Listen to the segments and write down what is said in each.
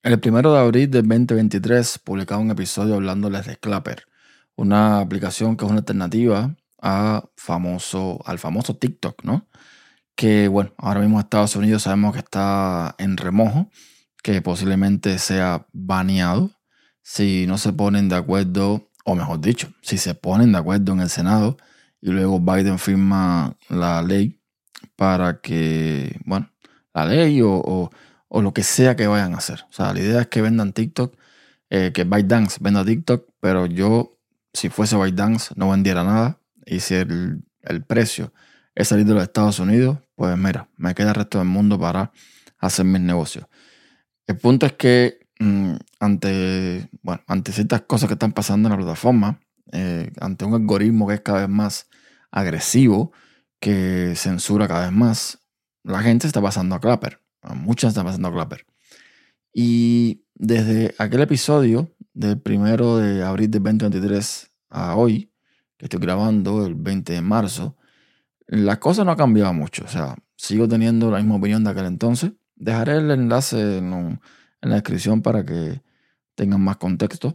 El 1 de abril del 2023 publicaba un episodio hablándoles de Clapper, una aplicación que es una alternativa al famoso TikTok, ¿no? Que bueno, ahora mismo Estados Unidos sabemos que está en remojo, que posiblemente sea baneado si no se ponen de acuerdo, o mejor dicho, si se ponen de acuerdo en el Senado y luego Biden firma la ley para que, bueno, la ley o lo que sea que vayan a hacer. O sea, la idea es que vendan TikTok, que ByteDance venda TikTok, pero yo, si fuese ByteDance, no vendiera nada. Y si el precio es salir de los Estados Unidos, pues mira, me queda el resto del mundo para hacer mis negocios. El punto es que ante ciertas cosas que están pasando en la plataforma, ante un algoritmo que es cada vez más agresivo, que censura cada vez más, la gente está pasando a Clapper. Muchas están pasando a Clapper. Y desde aquel episodio del 1 de abril del 2023 a hoy, que estoy grabando el 20 de marzo, la cosa no ha cambiado mucho. O sea, sigo teniendo la misma opinión de aquel entonces. Dejaré el enlace en la descripción para que tengan más contexto.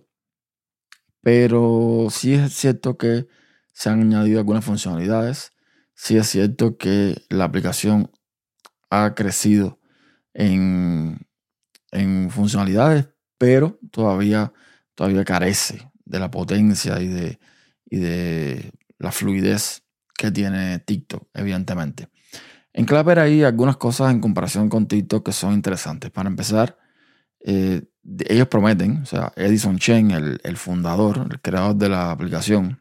Pero sí es cierto que se han añadido algunas funcionalidades. Sí es cierto que la aplicación ha crecido en funcionalidades, pero todavía carece de la potencia y de la fluidez que tiene TikTok, evidentemente. En Clapper hay algunas cosas en comparación con TikTok que son interesantes. Para empezar, ellos prometen, o sea, Edison Chen, el fundador, el creador de la aplicación,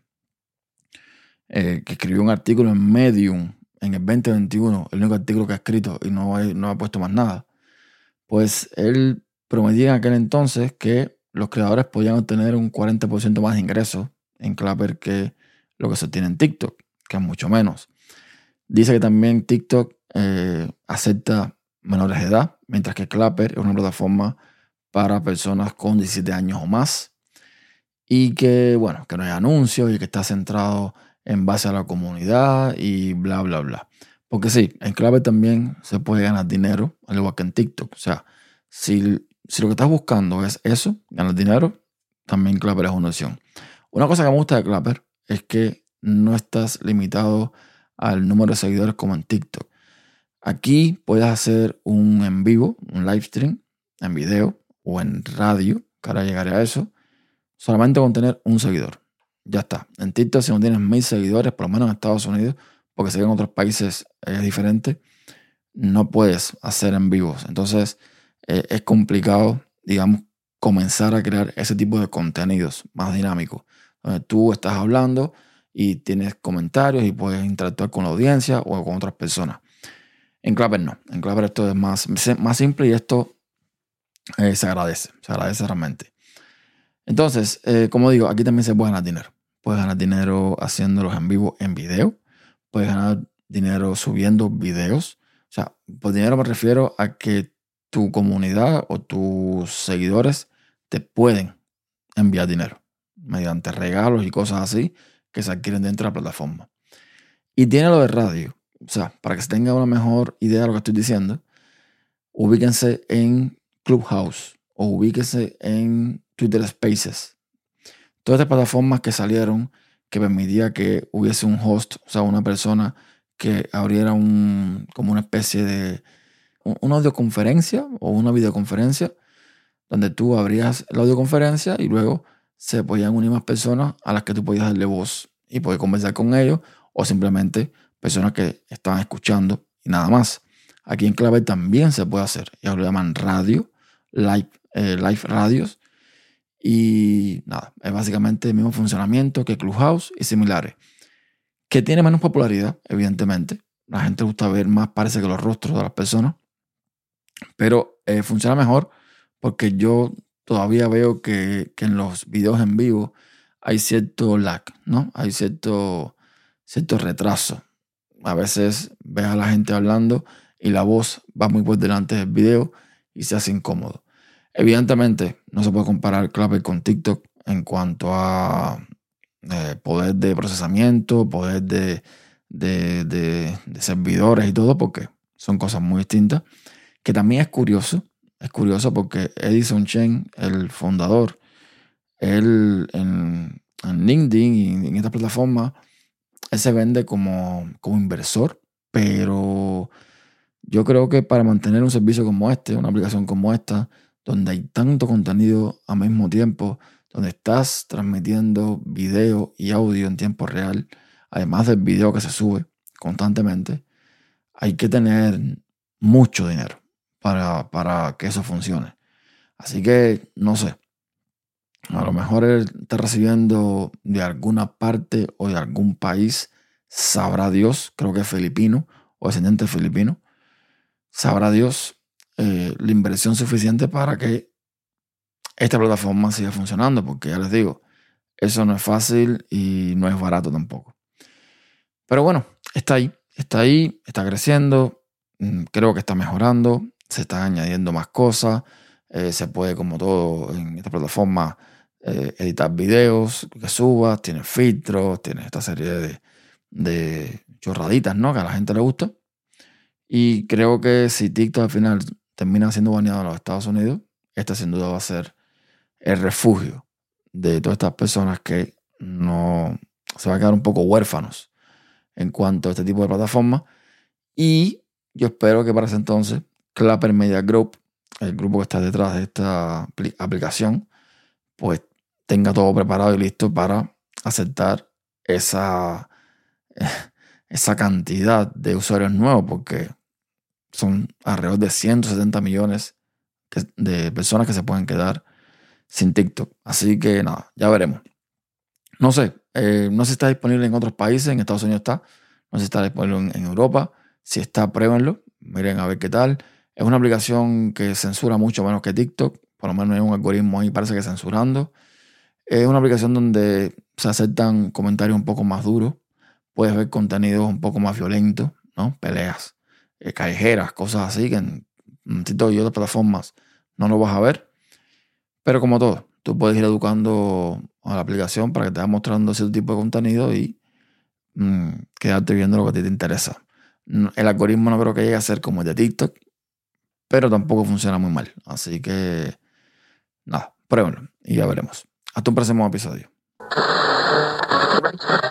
que escribió un artículo en Medium en el 2021, el único artículo que ha escrito y no ha puesto más nada, pues él prometía en aquel entonces que los creadores podían obtener un 40% más de ingresos en Clapper que lo que se obtiene en TikTok, que es mucho menos. Dice que también TikTok acepta menores de edad, mientras que Clapper es una plataforma para personas con 17 años o más, y que, bueno, que no hay anuncios y que está centrado en base a la comunidad y bla, bla, bla. Porque sí, en Clapper también se puede ganar dinero, al igual que en TikTok. O sea, si lo que estás buscando es eso, ganar dinero, también Clapper es una opción. Una cosa que me gusta de Clapper es que no estás limitado al número de seguidores como en TikTok. Aquí puedes hacer un en vivo, un live stream, en video o en radio, que ahora llegaré a eso, solamente con tener un seguidor. Ya está. En TikTok, si no tienes 1000 seguidores, por lo menos en Estados Unidos, porque sé que en otros países es diferente, no puedes hacer en vivos. Entonces, es complicado, digamos, comenzar a crear ese tipo de contenidos más dinámicos, donde tú estás hablando y tienes comentarios y puedes interactuar con la audiencia o con otras personas. En Clapper no. En Clapper esto es más simple y esto se agradece realmente. Entonces, como digo, aquí también se puede ganar dinero. Puedes ganar dinero haciéndolos en vivo en video. Puedes ganar dinero subiendo videos. O sea, por dinero me refiero a que tu comunidad o tus seguidores te pueden enviar dinero mediante regalos y cosas así que se adquieren dentro de la plataforma. Y tiene lo de radio. O sea, para que se tenga una mejor idea de lo que estoy diciendo, ubíquense en Clubhouse o ubíquense en Twitter Spaces. Todas estas plataformas que salieron que permitía que hubiese un host, o sea, una persona que abriera como una especie de una audioconferencia o una videoconferencia donde tú abrías la audioconferencia y luego se podían unir más personas a las que tú podías darle voz y poder conversar con ellos, o simplemente personas que estaban escuchando y nada más. Aquí en Clapper también se puede hacer. Ellos lo llaman radio, live radios. Y nada, es básicamente el mismo funcionamiento que Clubhouse y similares. Que tiene menos popularidad, evidentemente. La gente le gusta ver más, parece que los rostros de las personas. Pero funciona mejor porque yo todavía veo que en los videos en vivo hay cierto lag, ¿no? Hay cierto retraso. A veces ves a la gente hablando y la voz va muy por delante del video y se hace incómodo. Evidentemente, no se puede comparar Clapper con TikTok en cuanto a poder de procesamiento, poder de servidores y todo, porque son cosas muy distintas. Que también es curioso, es curioso porque Edison Chen, el fundador, él en LinkedIn y en esta plataforma, él se vende como inversor, pero yo creo que para mantener un servicio como este, una aplicación como esta, donde hay tanto contenido al mismo tiempo, donde estás transmitiendo video y audio en tiempo real, además del video que se sube constantemente, hay que tener mucho dinero para que eso funcione. Así que, no sé, a lo mejor él está recibiendo de alguna parte o de algún país, sabrá Dios, creo que es filipino o descendiente filipino, sabrá Dios la inversión suficiente para que esta plataforma siga funcionando, porque ya les digo, eso no es fácil y no es barato tampoco. Pero bueno, está ahí, está creciendo, creo que está mejorando, se están añadiendo más cosas, se puede, como todo en esta plataforma, editar videos que subas, tiene filtros, tiene esta serie de chorraditas, ¿no? Que a la gente le gusta. Y creo que si TikTok al final termina siendo baneado en los Estados Unidos, este sin duda va a ser el refugio de todas estas personas que no se van a quedar un poco huérfanos en cuanto a este tipo de plataformas. Y yo espero que para ese entonces Clapper Media Group, el grupo que está detrás de esta aplicación, pues tenga todo preparado y listo para aceptar esa cantidad de usuarios nuevos, porque son alrededor de 170 millones de personas que se pueden quedar sin TikTok. Así que nada, ya veremos. No sé si está disponible en otros países, en Estados Unidos está, no sé si está disponible en Europa. Si está, pruébenlo, miren a ver qué tal. Es una aplicación que censura mucho menos que TikTok, por lo menos hay un algoritmo ahí, parece que censurando. Es una aplicación donde se aceptan comentarios un poco más duros, puedes ver contenidos un poco más violentos, ¿no? Peleas callejeras, cosas así que en TikTok y otras plataformas no lo vas a ver. Pero como todo, tú puedes ir educando a la aplicación para que te vaya mostrando cierto tipo de contenido y quedarte viendo lo que a ti te interesa. El algoritmo no creo que llegue a ser como el de TikTok, pero tampoco funciona muy mal. Así que nada, pruébenlo y ya veremos. Hasta un próximo episodio.